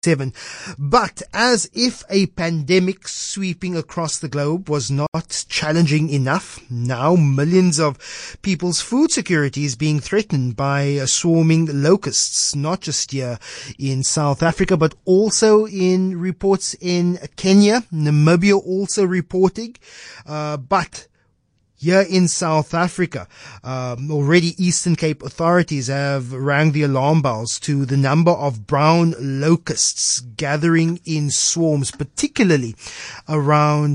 But as if a pandemic sweeping across the globe was not challenging enough, now millions of people's food security is being threatened by swarming locusts, not just here in South Africa, but also in reports in Kenya, Namibia also reporting, but here in South Africa, already Eastern Cape authorities have rang the alarm bells to the number of brown locusts gathering in swarms, particularly around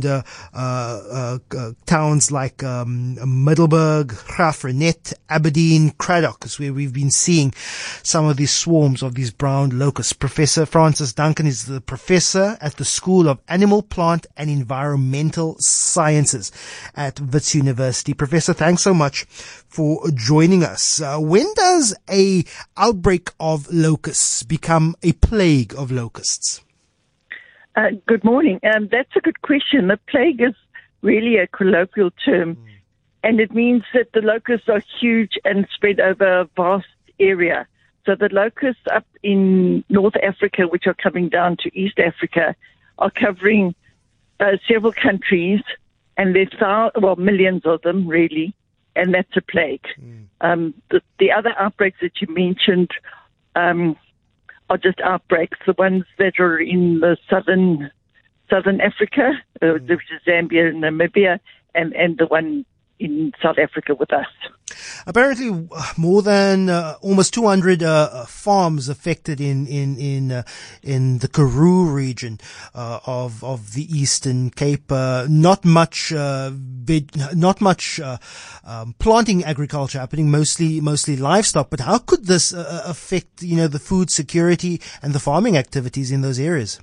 towns like Middelburg, Graaff-Reinet, Aberdeen, Cradock, is where we've been seeing some of these swarms of these brown locusts. Professor Francis Duncan is the professor at the School of Animal, Plant and Environmental Sciences at Wits University. Professor, thanks so much for joining us. When does a outbreak of locusts become a plague of locusts? Good morning. That's a good question. The plague is really a colloquial term, and it means that the locusts are huge and spread over a vast area. So the locusts up in North Africa, which are coming down to East Africa, are covering several countries. And there's millions of them, really, and that's a plague. The other outbreaks that you mentioned are just outbreaks. The ones that are in the southern Africa, which is Zambia and Namibia, and the one in South Africa with us. Apparently, more than almost 200 farms affected in the Karoo region of the Eastern Cape. Not much planting agriculture happening, mostly livestock. But how could this affect the food security and the farming activities in those areas?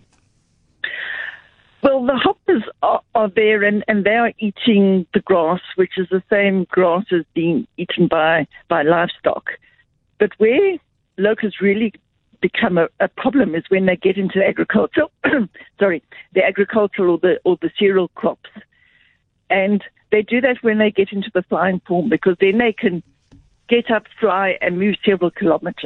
Well, the hoppers are there, and they are eating the grass, which is the same grass as being eaten by livestock. But where locusts really become a problem is when they get into agriculture, the agricultural or the cereal crops. And they do that when they get into the flying form, because then they can get up, fly, and move several kilometers.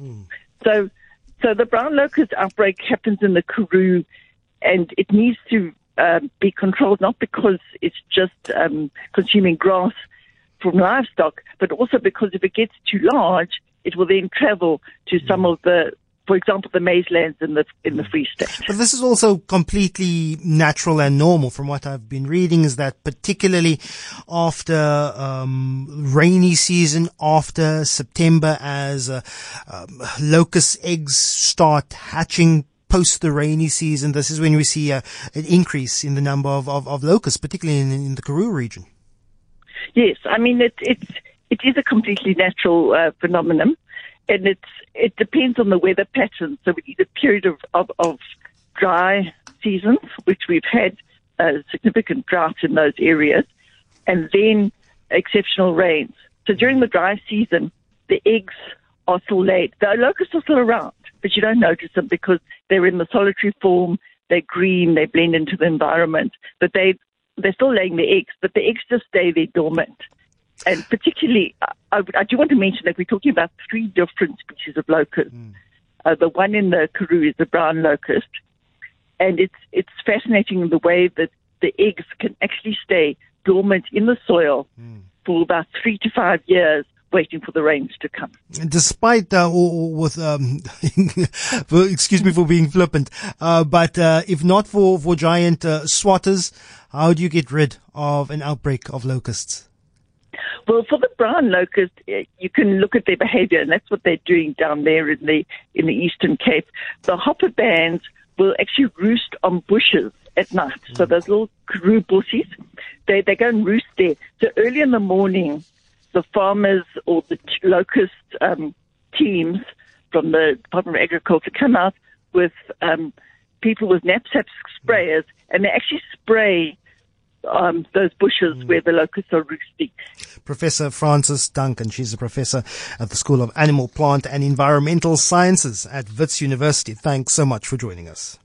So the brown locust outbreak happens in the Karoo, and it needs to be controlled, not because it's just consuming grass from livestock, but also because if it gets too large, it will then travel to some of the, for example, the maize lands in the Free State. But this is also completely natural and normal. From what I've been reading, is that particularly after rainy season, after September, as locust eggs start hatching post the rainy season, this is when we see an increase in the number of locusts, particularly in the Karoo region. Yes, I mean it is a completely natural phenomenon, and it depends on the weather patterns. So we need a period of dry seasons, which we've had a significant drought in those areas, and then exceptional rains. So during the dry season, the eggs are still laid. The locusts are still around, but you don't notice them because they're in the solitary form, they're green, they blend into the environment, but they're still laying the eggs, but the eggs just stay there dormant. And particularly, I do want to mention that we're talking about three different species of locust. The one in the Karoo is the brown locust, and it's fascinating in the way that the eggs can actually stay dormant in the soil for about 3 to 5 years, waiting for the rains to come. Despite, excuse me for being flippant, but if not for giant swatters, how do you get rid of an outbreak of locusts? Well, for the brown locust, you can look at their behavior, and that's what they're doing down there in the Eastern Cape. The hopper bands will actually roost on bushes at night. So those little Karoo bussies, they go and roost there. So early in the morning, the farmers or the locust teams from the Department of Agriculture come out with people with knapsack sprayers, and they actually spray those bushes where the locusts are roosting. Professor Francis Duncan, she's a professor at the School of Animal, Plant and Environmental Sciences at Wits University. Thanks so much for joining us.